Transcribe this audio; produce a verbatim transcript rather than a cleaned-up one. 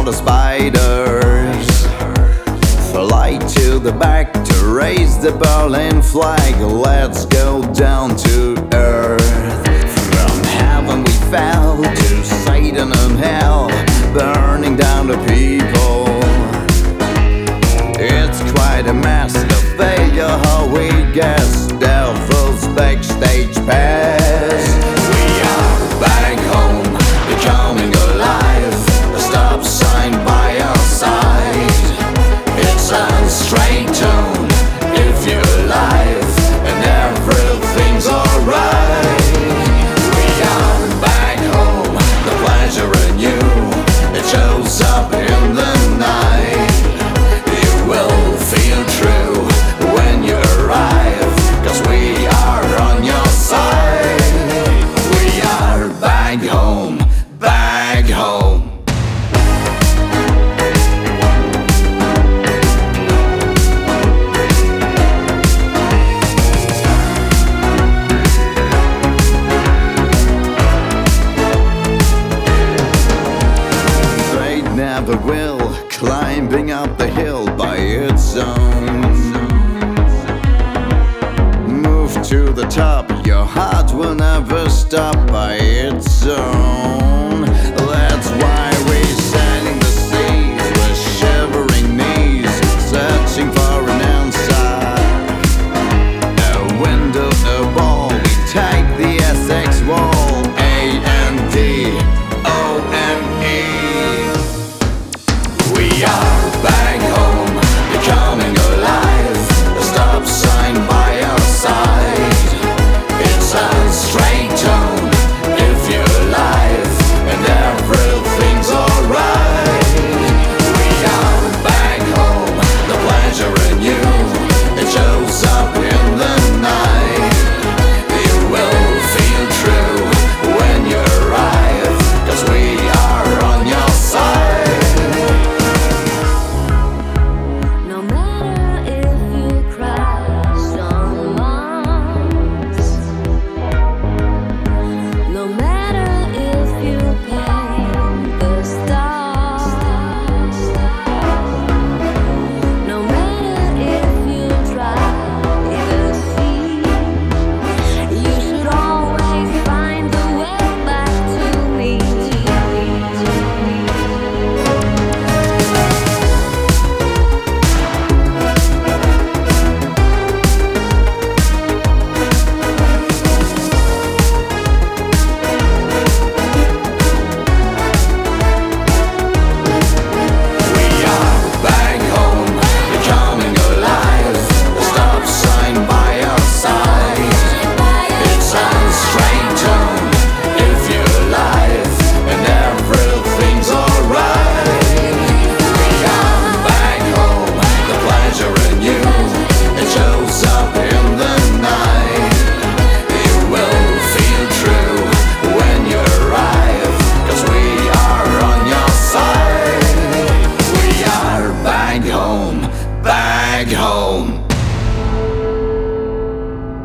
the spiders. Fly to the back to raise the Berlin flag. Let's go down to earth. From heaven we fell to Satan and hell, burning down the people. It's quite a mess, the failure how we guess. Devil's backstage pass. We are back home, becoming alive. A stop sign by our side. It's a straight tone if you're alive, and everything's alright. We are back home, the pleasure in you, it shows up in the night. You will feel true when you arrive, 'cause we are on your side. We are back home, back home. Never will, climbing up the hill by its own. Move to the top, your heart will never stop by its own. That's why we stand in the seas with shivering knees, searching for an answer. A window, a ball, we take the Essex wall. A N D O M E. We are back home, becoming alive. A stop sign by our side. It's a straight tone if you're alive, and everything's alright. We are back home, the pleasure in you, it shows up in the night. You will feel true when you arrive, 'cause we are on your side. Back home.